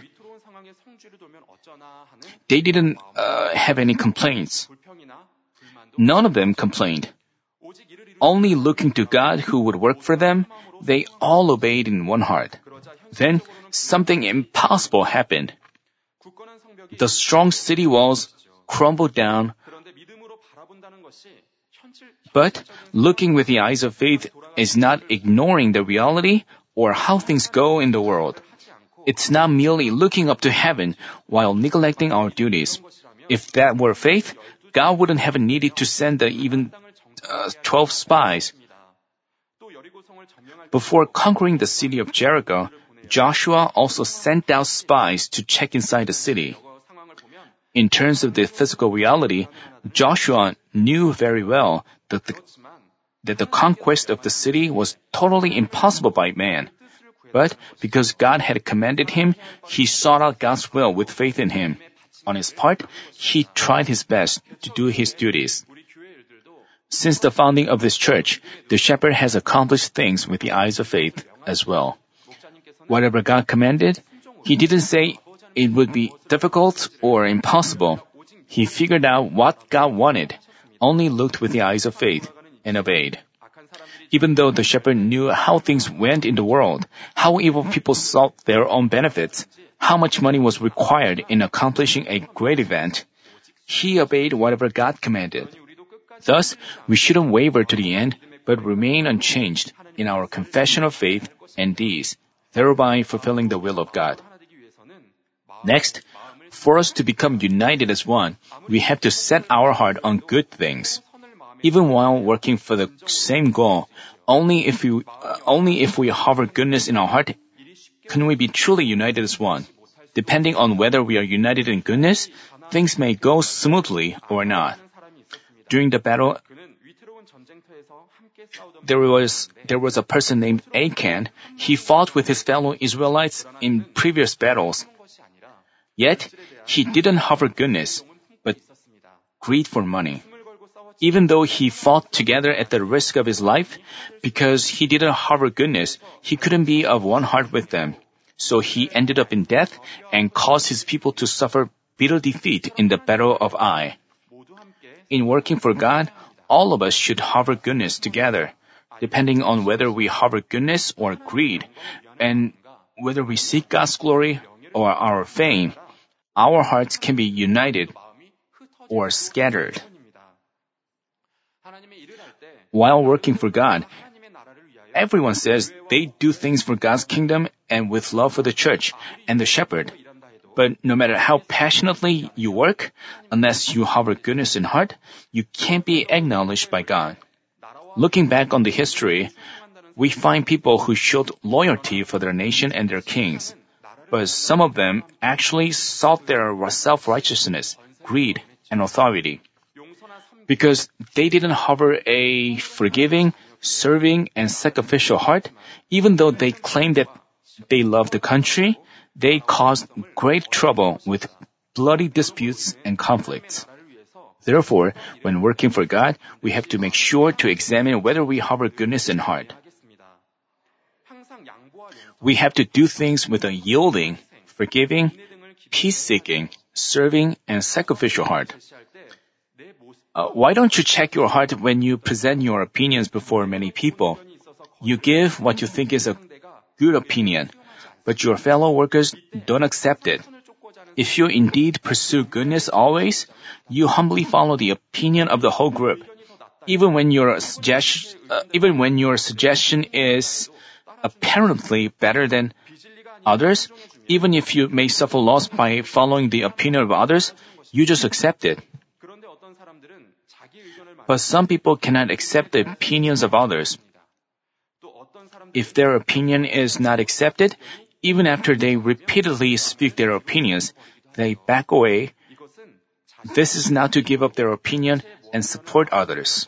They didn't have any complaints. None of them complained. Only looking to God who would work for them, they all obeyed in one heart. Then something impossible happened. The strong city walls crumbled down. But looking with the eyes of faith is not ignoring the reality or how things go in the world. It's not merely looking up to heaven while neglecting our duties. If that were faith, God wouldn't have needed to send even 12 spies. Before conquering the city of Jericho, Joshua also sent out spies to check inside the city. In terms of the physical reality, Joshua knew very well that the conquest of the city was totally impossible by man. But because God had commanded him, he sought out God's will with faith in him. On his part, he tried his best to do his duties. Since the founding of this church, the shepherd has accomplished things with the eyes of faith as well. Whatever God commanded, he didn't say it would be difficult or impossible. He figured out what God wanted, only looked with the eyes of faith, and obeyed. Even though the shepherd knew how things went in the world, how evil people sought their own benefits, how much money was required in accomplishing a great event, he obeyed whatever God commanded. Thus, we shouldn't waver to the end, but remain unchanged in our confession of faith and deeds, thereby fulfilling the will of God. Next, for us to become united as one, we have to set our heart on good things. Even while working for the same goal, only if we harbor goodness in our heart, can we be truly united as one. Depending on whether we are united in goodness, things may go smoothly or not. During the battle, there was a person named Achan. He fought with his fellow Israelites in previous battles. Yet, he didn't harbor goodness, but greed for money. Even though he fought together at the risk of his life, because he didn't harbor goodness, he couldn't be of one heart with them. So he ended up in death and caused his people to suffer bitter defeat in the battle of Ai. In working for God, all of us should harbor goodness together, depending on whether we harbor goodness or greed, and whether we seek God's glory or our fame. Our hearts can be united or scattered. While working for God, everyone says they do things for God's kingdom and with love for the church and the shepherd. But no matter how passionately you work, unless you harbor goodness in heart, you can't be acknowledged by God. Looking back on the history, we find people who showed loyalty for their nation and their kings. But some of them actually sought their self-righteousness, greed, and authority. Because they didn't harbor a forgiving, serving, and sacrificial heart, even though they claimed that they loved the country, they caused great trouble with bloody disputes and conflicts. Therefore, when working for God, we have to make sure to examine whether we harbor goodness in heart. We have to do things with a yielding, forgiving, peace-seeking, serving, and sacrificial heart. Why don't you check your heart when you present your opinions before many people? You give what you think is a good opinion, but your fellow workers don't accept it. If you indeed pursue goodness always, you humbly follow the opinion of the whole group. Even when your suggestion is apparently better than others, even if you may suffer loss by following the opinion of others, you just accept it. But some people cannot accept the opinions of others. If their opinion is not accepted, even after they repeatedly speak their opinions, they back away. This is not to give up their opinion and support others.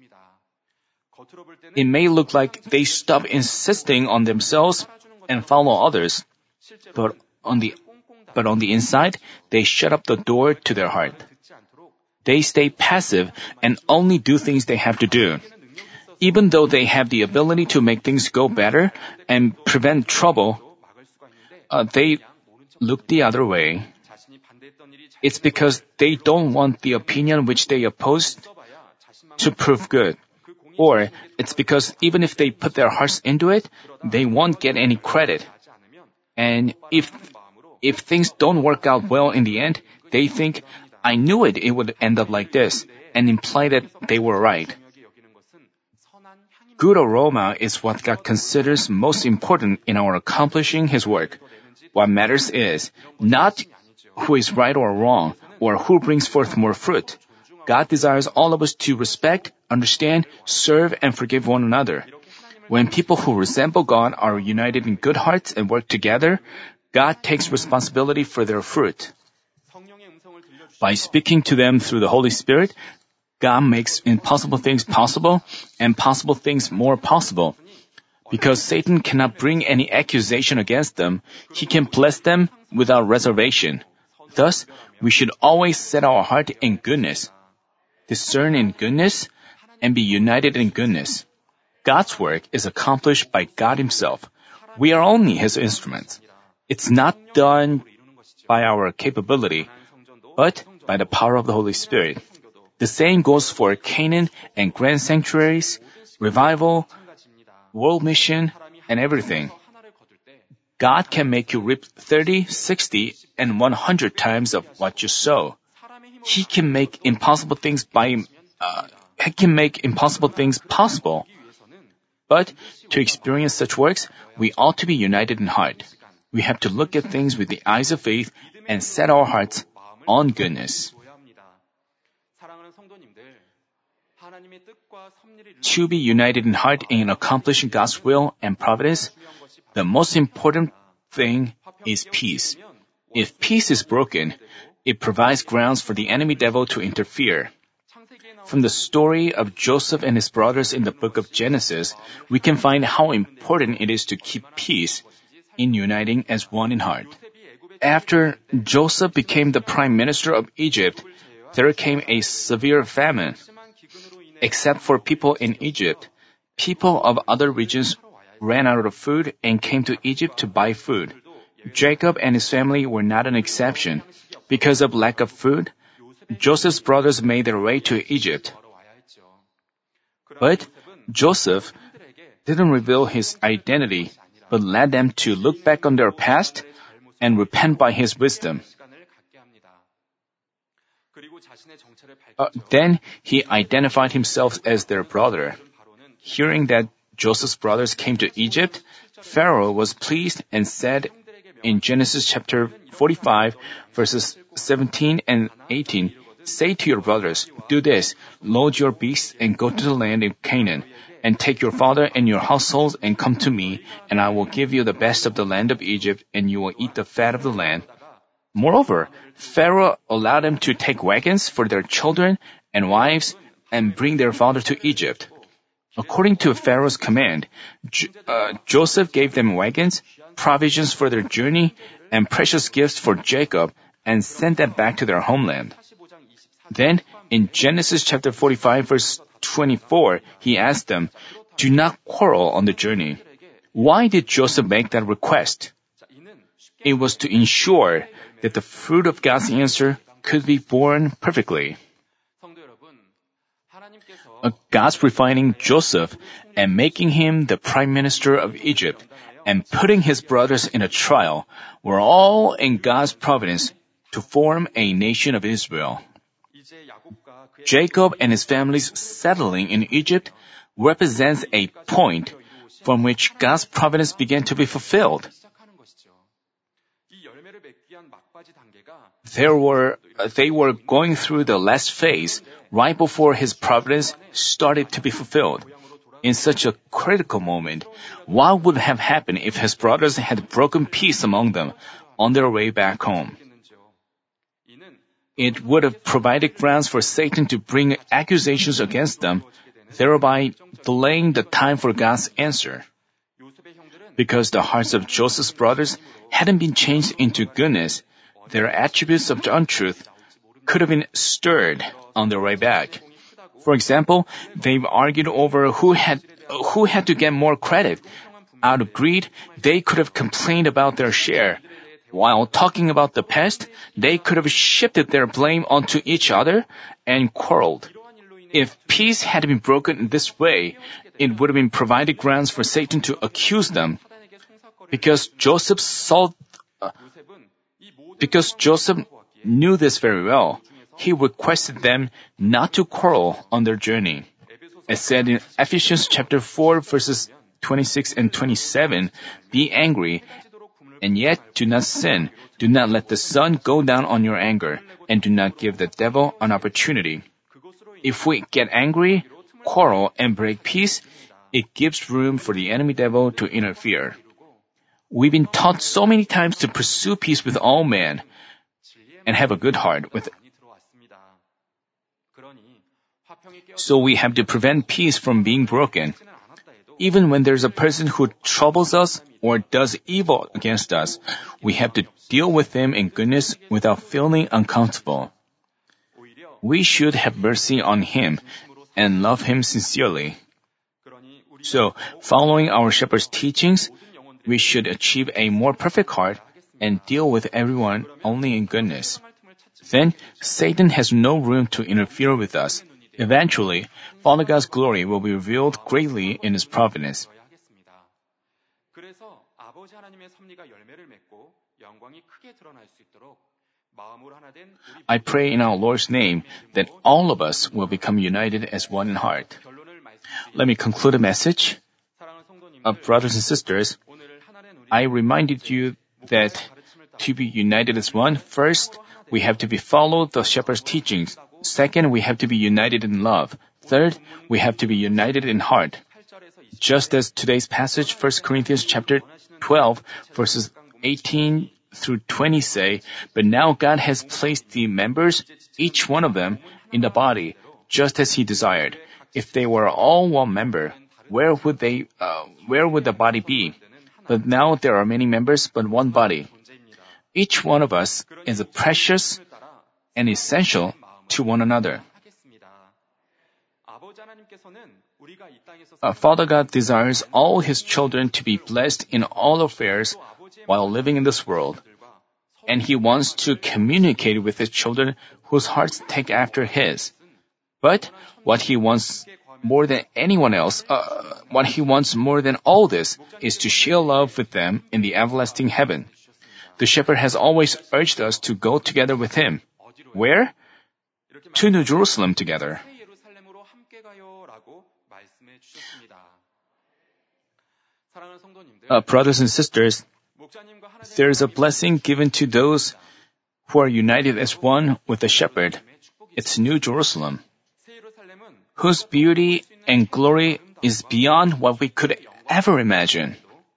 It may look like they stop insisting on themselves and follow others, but on the inside, they shut up the door to their heart. They stay passive and only do things they have to do. Even though they have the ability to make things go better and prevent trouble, they look the other way. It's because they don't want the opinion which they oppose to prove good. Or it's because even if they put their hearts into it, they won't get any credit. And if things don't work out well in the end, they think, I knew it would end up like this, and imply that they were right. Good aroma is what God considers most important in our accomplishing His work. What matters is not who is right or wrong, or who brings forth more fruit. God desires all of us to respect, understand, serve, and forgive one another. When people who resemble God are united in good hearts and work together, God takes responsibility for their fruit. By speaking to them through the Holy Spirit, God makes impossible things possible and possible things more possible. Because Satan cannot bring any accusation against them, he can bless them without reservation. Thus, we should always set our heart in goodness, discern in goodness, and be united in goodness. God's work is accomplished by God Himself. We are only His instruments. It's not done by our capability, but by the power of the Holy Spirit. The same goes for Canaan and grand sanctuaries, revival, world mission, and everything. God can make you reap 30, 60, and 100 times of what you sow. He can make impossible things possible. But to experience such works, we ought to be united in heart. We have to look at things with the eyes of faith and set our hearts on goodness. To be united in heart in accomplishing God's will and providence, the most important thing is peace. If peace is broken, it provides grounds for the enemy devil to interfere. From the story of Joseph and his brothers in the book of Genesis, we can find how important it is to keep peace in uniting as one in heart. After Joseph became the prime minister of Egypt, there came a severe famine. Except for people in Egypt, people of other regions ran out of food and came to Egypt to buy food. Jacob and his family were not an exception. Because of lack of food, Joseph's brothers made their way to Egypt. But Joseph didn't reveal his identity, but led them to look back on their past and repent by his wisdom. Then he identified himself as their brother. Hearing that Joseph's brothers came to Egypt, Pharaoh was pleased and said in Genesis chapter 45, verses 17 and 18, "Say to your brothers, do this, load your beasts and go to the land of Canaan, and take your father and your households and come to me, and I will give you the best of the land of Egypt, and you will eat the fat of the land." Moreover, Pharaoh allowed them to take wagons for their children and wives and bring their father to Egypt. According to Pharaoh's command, Joseph gave them wagons, provisions for their journey, and precious gifts for Jacob, and sent them back to their homeland. Then, in Genesis chapter 45, verse 24, he asked them, "Do not quarrel on the journey." Why did Joseph make that request? It was to ensure that the fruit of God's answer could be born perfectly. God's refining Joseph and making him the prime minister of Egypt and putting his brothers in a trial were all in God's providence to form a nation of Israel. Jacob and his family's settling in Egypt represents a point from which God's providence began to be fulfilled. They were going through the last phase right before his providence started to be fulfilled. In such a critical moment, what would have happened if his brothers had broken peace among them on their way back home? It would have provided grounds for Satan to bring accusations against them, thereby delaying the time for God's answer. Because the hearts of Joseph's brothers hadn't been changed into goodness, their attributes of untruth could have been stirred on their way back. For example, they've argued over who had to get more credit. Out of greed, they could have complained about their share. While talking about the past, they could have shifted their blame onto each other and quarreled. If peace had been broken in this way, it would have been provided grounds for Satan to accuse them. Because Joseph knew this very well, he requested them not to quarrel on their journey. As said in Ephesians chapter 4, verses 26 and 27, "Be angry, and yet do not sin. Do not let the sun go down on your anger, and do not give the devil an opportunity." If we get angry, quarrel, and break peace, it gives room for the enemy devil to interfere. We've been taught so many times to pursue peace with all men and have a good heart. So we have to prevent peace from being broken. Even when there's a person who troubles us or does evil against us, we have to deal with them in goodness without feeling uncomfortable. We should have mercy on him and love him sincerely. So, following our shepherd's teachings, we should achieve a more perfect heart and deal with everyone only in goodness. Then, Satan has no room to interfere with us. Eventually, Father God's glory will be revealed greatly in His providence. I pray in our Lord's name that all of us will become united as one in heart. Let me conclude the message. Brothers and sisters, I reminded you that to be united as one, first, we have to be followed the shepherd's teachings. Second, we have to be united in love. Third, we have to be united in heart. Just as today's passage, 1 Corinthians chapter 12, verses 18 through 20 say, "But now God has placed the members, each one of them, in the body, just as He desired. If they were all one member, where would the body be? But now there are many members, but one body. Each one of us is precious and essential to one another." Father God desires all His children to be blessed in all affairs while living in this world. And He wants to communicate with His children whose hearts take after His. But what He wants more than anyone else, what He wants more than all this is to share love with them in the everlasting heaven. The shepherd has always urged us to go together with Him. Where? To New Jerusalem together. Brothers and sisters, there is a blessing given to those who are united as one with the shepherd. It's New Jerusalem, whose beauty and glory is beyond what we could ever imagine.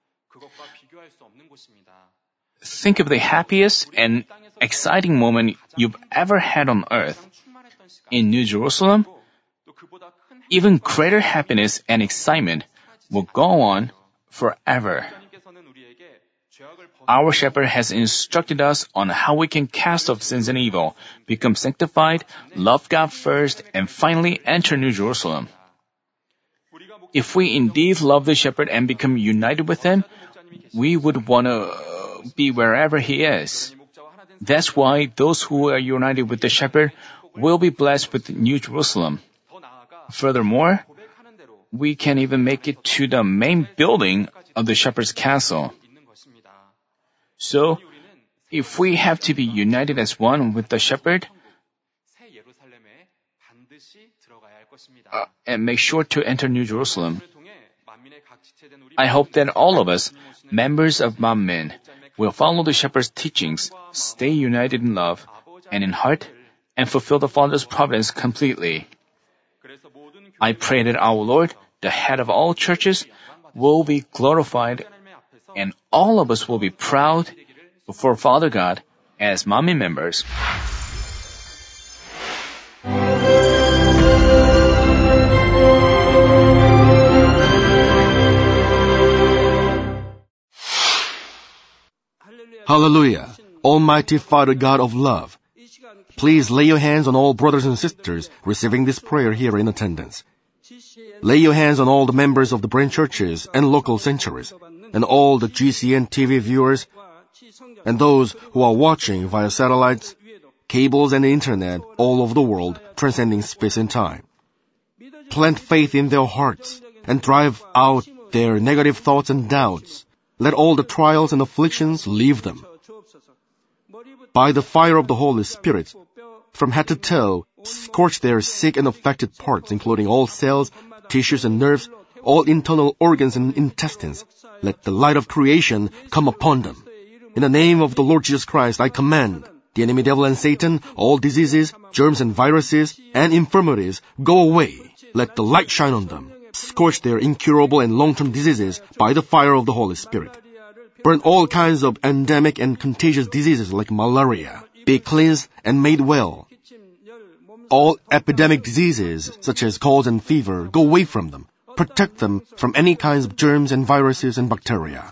Think of the happiest and exciting moment you've ever had on earth. In New Jerusalem, even greater happiness and excitement will go on forever. Our shepherd has instructed us on how we can cast off sins and evil, become sanctified, love God first, and finally enter New Jerusalem. If we indeed love the shepherd and become united with him, we would want to be wherever he is. That's why those who are united with the shepherd will be blessed with New Jerusalem. Furthermore, we can even make it to the main building of the shepherd's castle. So, if we have to be united as one with the shepherd, and make sure to enter New Jerusalem, I hope that all of us, members of Manmin, will follow the shepherd's teachings, stay united in love and in heart, and fulfill the Father's providence completely. I pray that our Lord, the head of all churches, will be glorified, and all of us will be proud before Father God as Manmin members. Hallelujah! Almighty Father God of love, please lay your hands on all brothers and sisters receiving this prayer here in attendance. Lay your hands on all the members of the branch churches and local sanctuaries, and all the GCN TV viewers, and those who are watching via satellites, cables, and the internet all over the world, transcending space and time. Plant faith in their hearts and drive out their negative thoughts and doubts. Let all the trials and afflictions leave them. By the fire of the Holy Spirit, from head to toe, scorch their sick and affected parts, including all cells, tissues and nerves, all internal organs and intestines. Let the light of creation come upon them. In the name of the Lord Jesus Christ, I command the enemy devil and Satan, all diseases, germs and viruses, and infirmities, go away. Let the light shine on them. Scorch their incurable and long-term diseases by the fire of the Holy Spirit. Burn all kinds of endemic and contagious diseases like malaria. Be cleansed and made well. All epidemic diseases, such as colds and fever, go away from them. Protect them from any kinds of germs and viruses and bacteria.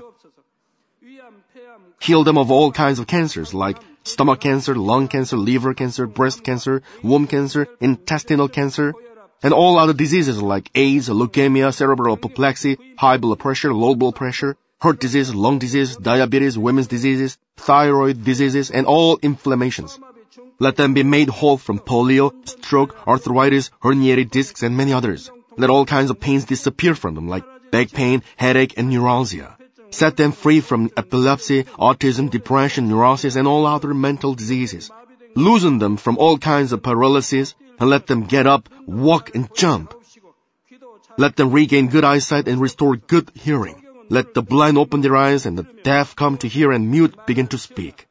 Heal them of all kinds of cancers like stomach cancer, lung cancer, liver cancer, breast cancer, womb cancer, intestinal cancer, and all other diseases like AIDS, leukemia, cerebral apoplexy, high blood pressure, low blood pressure, heart disease, lung disease, diabetes, women's diseases, thyroid diseases, and all inflammations. Let them be made whole from polio, stroke, arthritis, herniated discs, and many others. Let all kinds of pains disappear from them like back pain, headache, and neuralgia. Set them free from epilepsy, autism, depression, neurosis, and all other mental diseases. Loosen them from all kinds of paralysis, and let them get up, walk, and jump. Let them regain good eyesight and restore good hearing. Let the blind open their eyes and the deaf come to hear and mute begin to speak.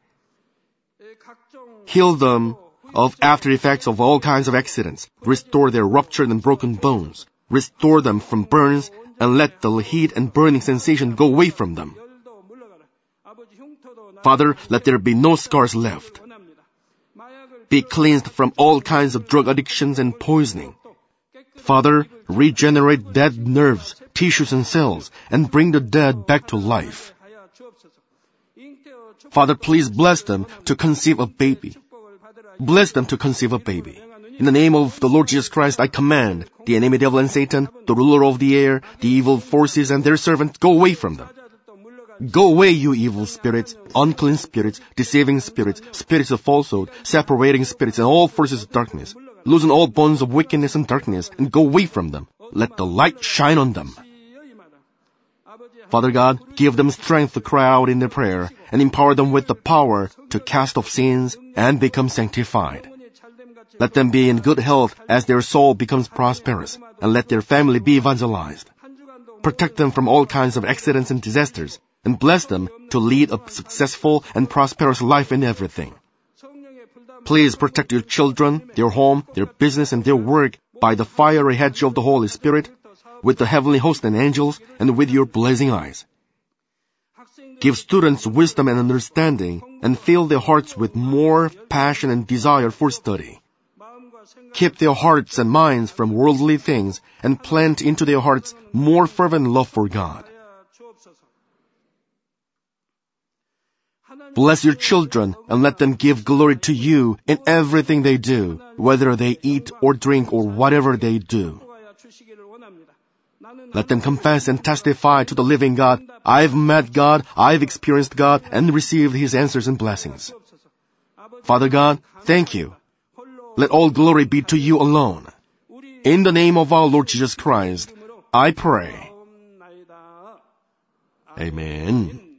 Heal them of after effects of all kinds of accidents. Restore their ruptured and broken bones. Restore them from burns and let the heat and burning sensation go away from them. Father, let there be no scars left. Be cleansed from all kinds of drug addictions and poisoning. Father, regenerate dead nerves, tissues, and cells, and bring the dead back to life. Father, please bless them to conceive a baby. Bless them to conceive a baby. In the name of the Lord Jesus Christ, I command the enemy devil and Satan, the ruler of the air, the evil forces and their servants, go away from them. Go away, you evil spirits, unclean spirits, deceiving spirits, spirits of falsehood, separating spirits, and all forces of darkness. Loosen all bonds of wickedness and darkness, and go away from them. Let the light shine on them. Father God, give them strength to cry out in their prayer, and empower them with the power to cast off sins and become sanctified. Let them be in good health as their soul becomes prosperous, and let their family be evangelized. Protect them from all kinds of accidents and disasters, and bless them to lead a successful and prosperous life in everything. Please protect your children, their home, their business, and their work by the fiery hedge of the Holy Spirit, with the heavenly host and angels, and with your blazing eyes. Give students wisdom and understanding, and fill their hearts with more passion and desire for study. Keep their hearts and minds from worldly things, and plant into their hearts more fervent love for God. Bless your children and let them give glory to you in everything they do, whether they eat or drink or whatever they do. Let them confess and testify to the living God, I've met God, I've experienced God, and received His answers and blessings. Father God, thank you. Let all glory be to you alone. In the name of our Lord Jesus Christ, I pray. Amen.